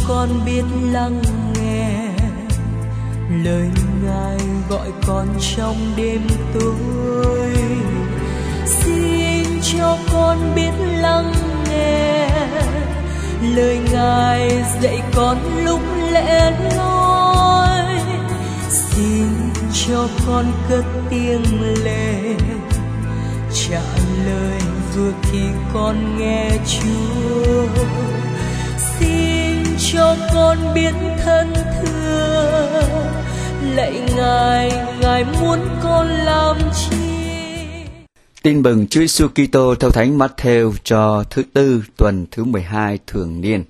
con biết lắng nghe lời Ngài gọi con trong đêm tối. Xin cho con biết lắng nghe lời Ngài dạy con lúc lẻ loi. Xin cho con cất tiếng lệ trả lời vừa khi con nghe Chúa. Xin cho con biết thân thương lạy Ngài, Ngài muốn con làm chi. Tin mừng Chúa Giêsu Kitô theo Thánh Matthew cho thứ Tư tuần thứ 12 thường niên.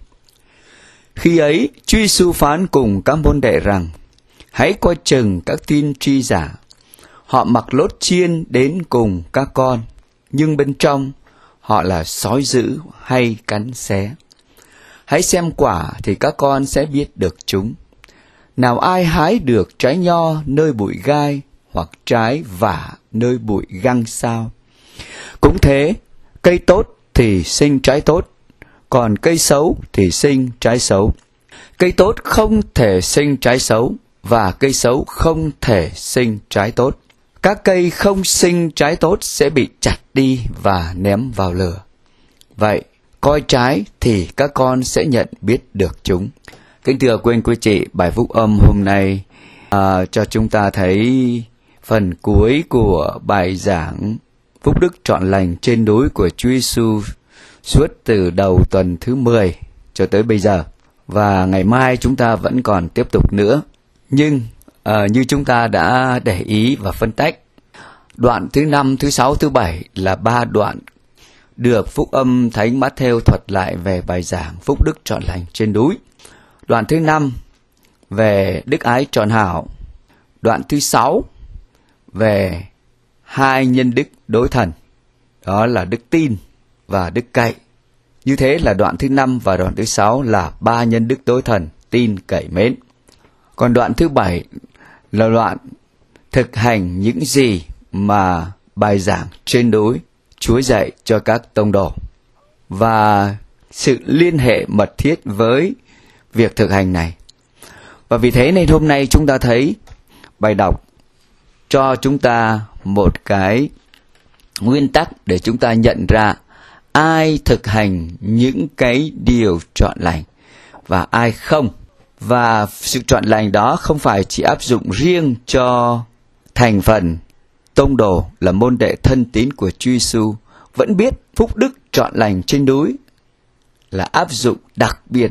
Khi ấy, Chúa Giêsu phán cùng các môn đệ rằng: hãy coi chừng các tiên tri giả. Họ mặc lốt chiên đến cùng các con, nhưng bên trong họ là sói dữ hay cắn xé. Hãy xem quả thì các con sẽ biết được chúng. Nào ai hái được trái nho nơi bụi gai, hoặc trái vả nơi bụi găng sao? Cũng thế, cây tốt thì sinh trái tốt, còn cây xấu thì sinh trái xấu. Cây tốt không thể sinh trái xấu, và cây xấu không thể sinh trái tốt. Các cây không sinh trái tốt sẽ bị chặt đi và ném vào lửa. Vậy, coi trái thì các con sẽ nhận biết được chúng. Kính thưa quý anh quý chị, bài phúc âm hôm nay cho chúng ta thấy phần cuối của bài giảng Phúc Đức Trọn Lành trên núi của Chúa Giêsu suốt từ đầu tuần thứ 10 cho tới bây giờ. Và ngày mai chúng ta vẫn còn tiếp tục nữa. Nhưng như chúng ta đã để ý và phân tách, đoạn thứ 5, thứ 6, thứ 7 là 3 đoạn được Phúc âm Thánh Matthew thuật lại về bài giảng Phúc Đức Trọn Lành trên núi. Đoạn thứ 5 về đức ái trọn hảo. Đoạn thứ 6 về hai nhân đức đối thần, đó là đức tin và đức cậy. Như thế là đoạn thứ 5 và đoạn thứ 6 là 3 nhân đức đối thần, tin, cậy, mến. Còn đoạn thứ 7 là đoạn thực hành những gì mà bài giảng trên núi Chúa dạy cho các tông đồ, và sự liên hệ mật thiết với việc thực hành này. Và vì thế nên hôm nay chúng ta thấy bài đọc cho chúng ta một cái nguyên tắc để chúng ta nhận ra ai thực hành những cái điều trọn lành và ai không. Và sự trọn lành đó không phải chỉ áp dụng riêng cho thành phần tông đồ là môn đệ thân tín của Chúa Giêsu, vẫn biết phúc đức trọn lành trên núi là áp dụng đặc biệt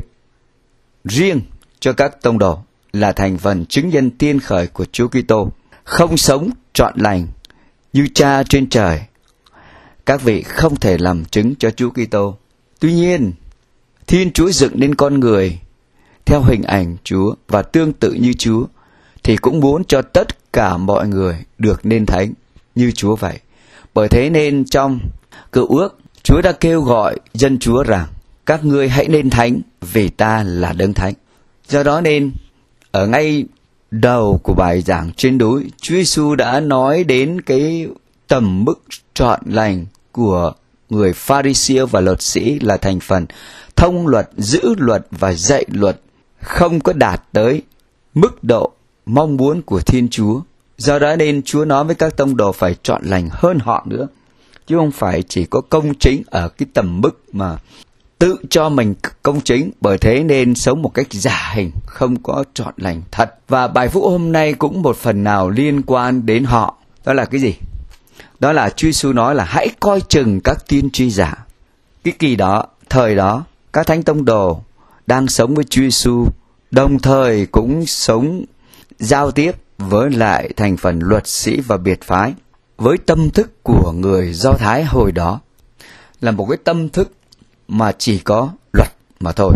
riêng cho các tông đồ là thành phần chứng nhân tiên khởi của Chúa Kitô, không sống trọn lành như Cha trên trời. Các vị không thể làm chứng cho Chúa Kitô. Tuy nhiên, Thiên Chúa dựng nên con người theo hình ảnh Chúa và tương tự như Chúa, thì cũng muốn cho tất cả mọi người được nên thánh như Chúa vậy. Bởi thế nên trong Cựu Ước, Chúa đã kêu gọi dân Chúa rằng: các ngươi hãy nên thánh vì ta là đấng thánh. Do đó nên ở ngay đầu của bài giảng trên núi, Chúa Giêsu đã nói đến cái tầm mức trọn lành của người Pha-ri-siêu và luật sĩ là thành phần thông luật, giữ luật và dạy luật, không có đạt tới mức độ mong muốn của Thiên Chúa. Do đó nên Chúa nói với các tông đồ phải trọn lành hơn họ nữa, chứ không phải chỉ có công chính ở cái tầm mức mà tự cho mình công chính. Bởi thế nên sống một cách giả hình, không có trọn lành thật. Và bài phúc hôm nay cũng một phần nào liên quan đến họ. Đó là cái gì? Đó là Chúa Giêsu nói là hãy coi chừng các tiên tri giả. Cái kỳ đó, thời đó, các thánh tông đồ đang sống với Chúa Giêsu, đồng thời cũng sống giao tiếp với lại thành phần luật sĩ và biệt phái. Với tâm thức của người Do Thái hồi đó là một cái tâm thức mà chỉ có luật mà thôi.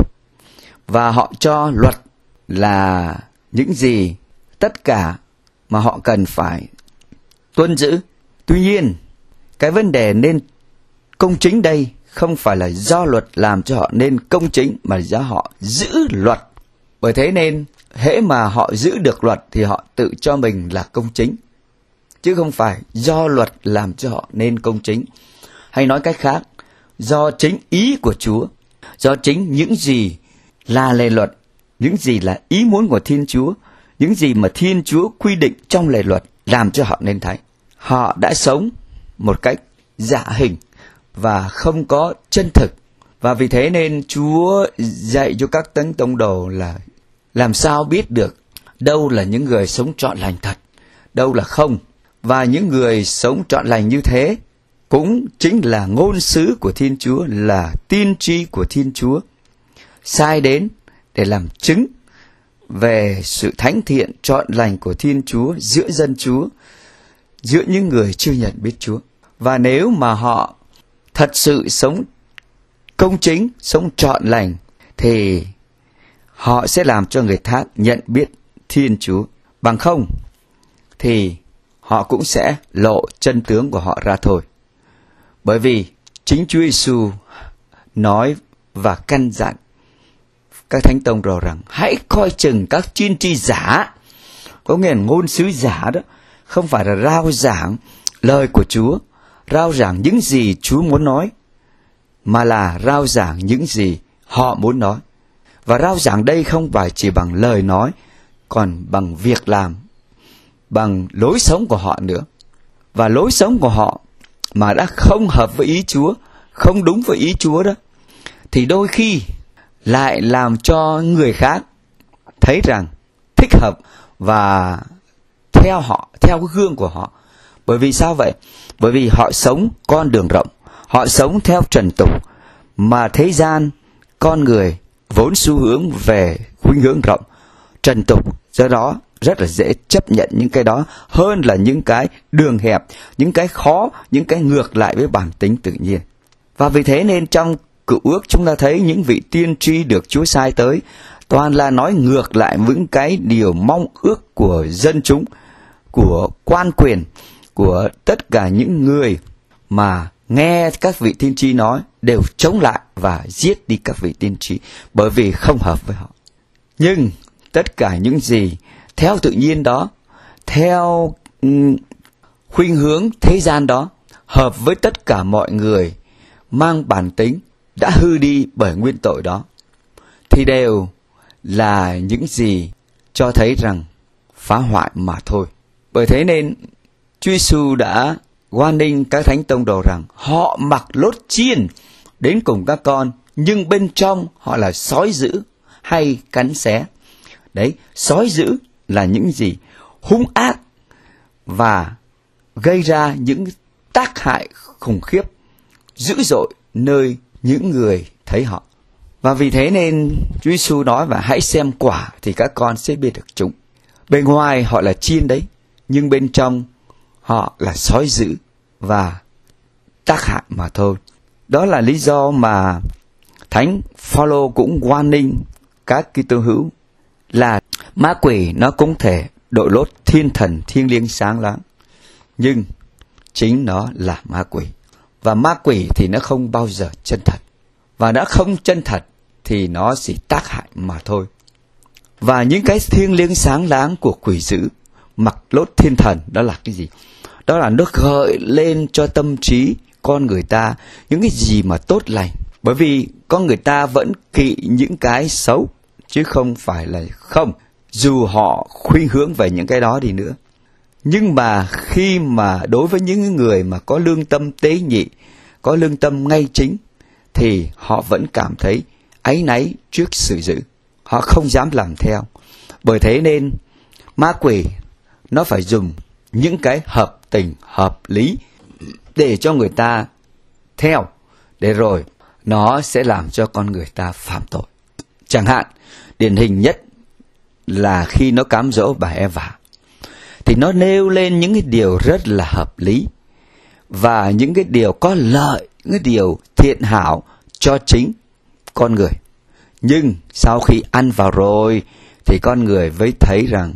Và họ cho luật là những gì, tất cả mà họ cần phải tuân giữ. Tuy nhiên, cái vấn đề nên công chính đây không phải là do luật làm cho họ nên công chính, mà do họ giữ luật. Bởi thế nên, hễ mà họ giữ được luật thì họ tự cho mình là công chính, chứ không phải do luật làm cho họ nên công chính. Hay nói cách khác, do chính ý của Chúa, do chính những gì là lề luật những gì là ý muốn của Thiên Chúa, những gì mà Thiên Chúa quy định trong lề luật làm cho họ nên thánh. Họ đã sống một cách giả hình và không có chân thực. Và vì thế nên Chúa dạy cho các thánh tông đồ là làm sao biết được đâu là những người sống trọn lành thật, đâu là không. Và những người sống trọn lành như thế cũng chính là ngôn sứ của Thiên Chúa, là tiên tri của Thiên Chúa, sai đến để làm chứng về sự thánh thiện trọn lành của Thiên Chúa giữa dân Chúa, giữa những người chưa nhận biết Chúa. Và nếu mà họ thật sự sống công chính, sống trọn lành, thì họ sẽ làm cho người khác nhận biết Thiên Chúa. Bằng không thì họ cũng sẽ lộ chân tướng của họ ra thôi. Bởi vì chính Chúa Giêsu nói và căn dặn các thánh tông đồ rằng hãy coi chừng các tiên tri giả. Có nghĩa là ngôn sứ giả đó không phải là rao giảng lời của Chúa, rao giảng những gì Chúa muốn nói, mà là rao giảng những gì họ muốn nói. Và rao giảng đây không phải chỉ bằng lời nói, còn bằng việc làm, bằng lối sống của họ nữa. Và lối sống của họ mà đã không hợp với ý Chúa, không đúng với ý Chúa đó, thì đôi khi lại làm cho người khác thấy rằng thích hợp và theo họ, theo cái gương của họ. Bởi vì sao vậy? Bởi vì họ sống con đường rộng, họ sống theo trần tục, mà thế gian, con người vốn xu hướng về khuynh hướng rộng, trần tục, do đó rất là dễ chấp nhận những cái đó hơn là những cái đường hẹp, những cái khó, những cái ngược lại với bản tính tự nhiên. Và vì thế nên trong Cựu Ước chúng ta thấy những vị tiên tri được Chúa sai tới toàn là nói ngược lại những cái điều mong ước của dân chúng, của quan quyền, của tất cả những người mà nghe các vị tiên tri nói, đều chống lại và giết đi các vị tiên tri bởi vì không hợp với họ. Nhưng tất cả những gì theo tự nhiên đó, theo khuynh hướng thế gian đó, hợp với tất cả mọi người mang bản tính đã hư đi bởi nguyên tội đó, thì đều là những gì cho thấy rằng phá hoại mà thôi. Bởi thế nên Chúa Giêsu đã hoan nghênh các thánh tông đồ rằng họ mặc lốt chiên đến cùng các con, nhưng bên trong họ là sói dữ hay cắn xé. Đấy, sói dữ là những gì? Hung ác và gây ra những tác hại khủng khiếp, dữ dội nơi những người thấy họ. Và vì thế nên Chúa Giêsu nói và hãy xem quả thì các con sẽ biết được chúng. Bên ngoài họ là chiên đấy, nhưng bên trong họ là sói dữ và tác hại mà thôi. Đó là lý do mà Thánh Phaolô cũng hoan nghênh các Kitô hữu là ma quỷ nó cũng thể đội lốt thiên thần thiêng liêng sáng láng, nhưng chính nó là ma quỷ. Và ma quỷ thì nó không bao giờ chân thật, và đã không chân thật thì nó chỉ tác hại mà thôi. Và những cái thiêng liêng sáng láng của quỷ dữ mặc lốt thiên thần đó là cái gì? Đó là nó gợi lên cho tâm trí con người ta những cái gì mà tốt lành. Bởi vì con người ta vẫn kỵ những cái xấu, chứ không phải là không, dù họ khuynh hướng về những cái đó đi nữa. Nhưng mà khi mà đối với những người mà có lương tâm tế nhị, có lương tâm ngay chính, thì họ vẫn cảm thấy áy náy trước sự dữ. Họ không dám làm theo. Bởi thế nên ma quỷ nó phải dùng những cái hợp tình, hợp lý để cho người ta theo, để rồi nó sẽ làm cho con người ta phạm tội. Chẳng hạn, điển hình nhất là khi nó cám dỗ bà Eva, thì nó nêu lên những cái điều rất là hợp lý và những cái điều có lợi, những cái điều thiện hảo cho chính con người. Nhưng sau khi ăn vào rồi thì con người mới thấy rằng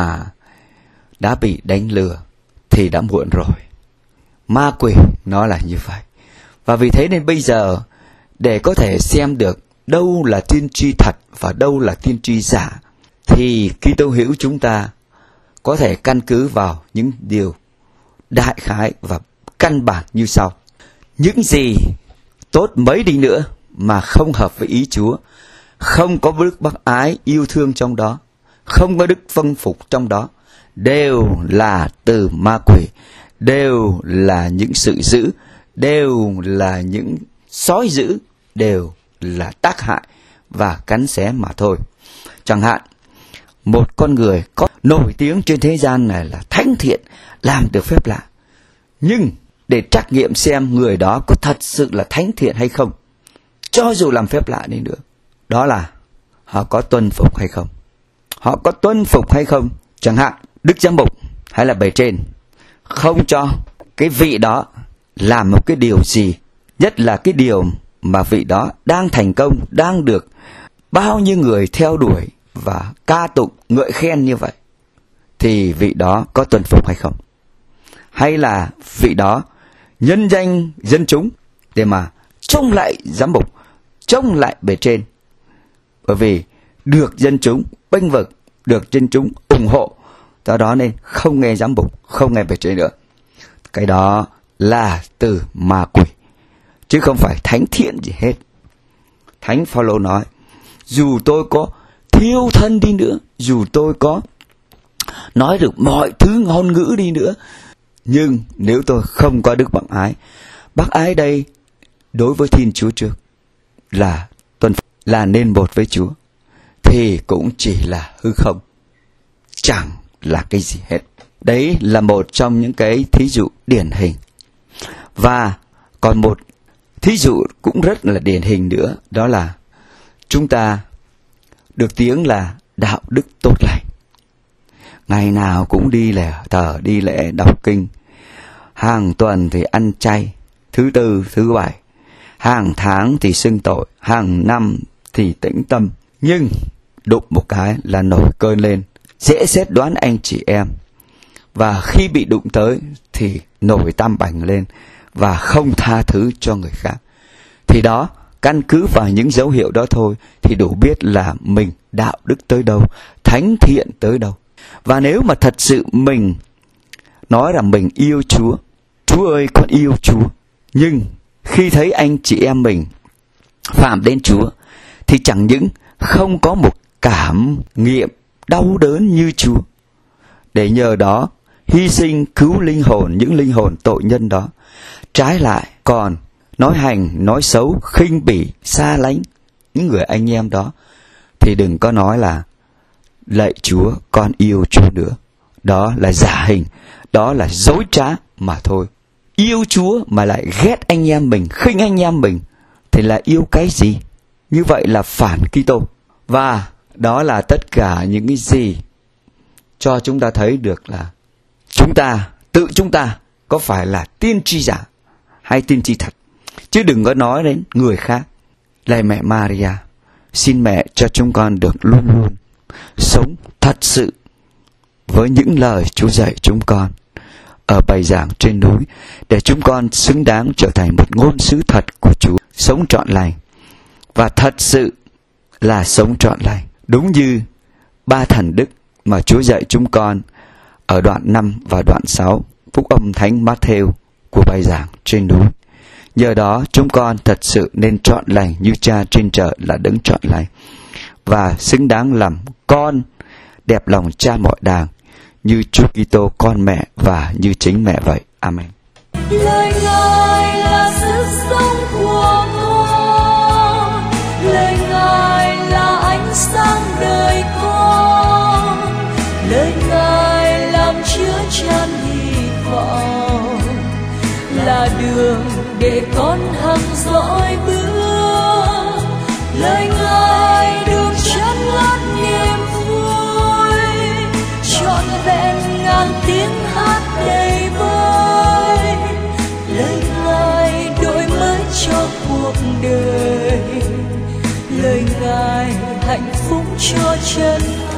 đã bị đánh lừa thì đã muộn rồi. Ma quỷ nó là như vậy. Và vì thế nên bây giờ để có thể xem được đâu là tiên tri thật và đâu là tiên tri giả, thì Kitô hữu chúng ta có thể căn cứ vào những điều đại khái và căn bản như sau. Những gì tốt mấy đi nữa mà không hợp với ý Chúa, không có đức bác ái yêu thương trong đó, không có đức vâng phục trong đó, đều là từ ma quỷ, đều là những sự dữ, đều là những sói dữ, đều là tác hại và cắn xé mà thôi. Chẳng hạn, một con người có nổi tiếng trên thế gian này là thánh thiện, làm được phép lạ, nhưng để trắc nghiệm xem người đó có thật sự là thánh thiện hay không, cho dù làm phép lạ đi nữa, đó là họ có tuân phục hay không. Họ có tuân phục hay không? Chẳng hạn, đức giám mục hay là bề trên không cho cái vị đó làm một cái điều gì, nhất là cái điều mà vị đó đang thành công, đang được bao nhiêu người theo đuổi và ca tụng ngợi khen như vậy, thì vị đó có tuân phục hay không? Hay là vị đó nhân danh dân chúng để mà chống lại giám mục, chống lại bề trên, bởi vì được dân chúng bênh vực, được dân chúng ủng hộ, do đó nên không nghe giám mục, không nghe bề trên nữa. Cái đó là từ ma quỷ, chứ không phải thánh thiện gì hết. Thánh Phaolô nói, dù tôi có thiêu thân đi nữa, dù tôi có nói được mọi thứ ngôn ngữ đi nữa, nhưng nếu tôi không có đức bác ái đây đối với Thiên Chúa trước là tuân phục, là nên một với Chúa, thì cũng chỉ là hư không, chẳng là cái gì hết. Đấy là một trong những cái thí dụ điển hình. Và còn một thí dụ cũng rất là điển hình nữa, đó là chúng ta được tiếng là đạo đức tốt lành, ngày nào cũng đi thờ, đi lễ, đọc kinh, hàng tuần thì ăn chay, thứ tư, thứ bảy, hàng tháng thì xưng tội, hàng năm thì tĩnh tâm. Nhưng đụng một cái là nổi cơn lên, dễ xét đoán anh chị em, và khi bị đụng tới thì nổi tam bành lên và không tha thứ cho người khác. Thì đó, căn cứ vào những dấu hiệu đó thôi thì đủ biết là mình đạo đức tới đâu, thánh thiện tới đâu. Và nếu mà thật sự mình nói rằng mình yêu Chúa, Chúa ơi con yêu Chúa, nhưng khi thấy anh chị em mình phạm đến Chúa thì chẳng những không có một cảm nghiệm đau đớn như Chúa, để nhờ đó hy sinh cứu linh hồn, những linh hồn tội nhân đó, trái lại còn nói hành, nói xấu, khinh bỉ, xa lánh những người anh em đó, thì đừng có nói là lạy Chúa con yêu Chúa nữa. Đó là giả hình, đó là dối trá mà thôi. Yêu Chúa mà lại ghét anh em mình, khinh anh em mình, thì là yêu cái gì? Như vậy là phản Kitô. Và đó là tất cả những cái gì cho chúng ta thấy được là tự chúng ta có phải là tiên tri giả hay tiên tri thật, chứ đừng có nói đến người khác. Lạy mẹ Maria, xin mẹ cho chúng con được luôn luôn sống thật sự với những lời Chúa dạy chúng con ở bài giảng trên núi, để chúng con xứng đáng trở thành một ngôn sứ thật của Chúa, sống trọn lành, và thật sự là sống trọn lành, đúng như ba thần đức mà Chúa dạy chúng con ở đoạn 5 và đoạn 6 Phúc âm Thánh Matthew của bài giảng trên núi. Nhờ đó chúng con thật sự nên trọn lành như Cha trên trời là đấng trọn lành, và xứng đáng làm con đẹp lòng Cha mọi đàng, như Chúa Kitô con mẹ và như chính mẹ vậy. Amen. Lời Ngài là sức sống của con, lời Ngài là ánh sáng đời con, lời Ngài làm chứa chan hy vọng, là đường để con hằng dõi bước. Lời Ngài đường chân ngát niềm vui, trọn vẹn ngàn tiếng hát đầy vơi. Lời Ngài đổi mới cho cuộc đời, lời Ngài hạnh phúc cho chân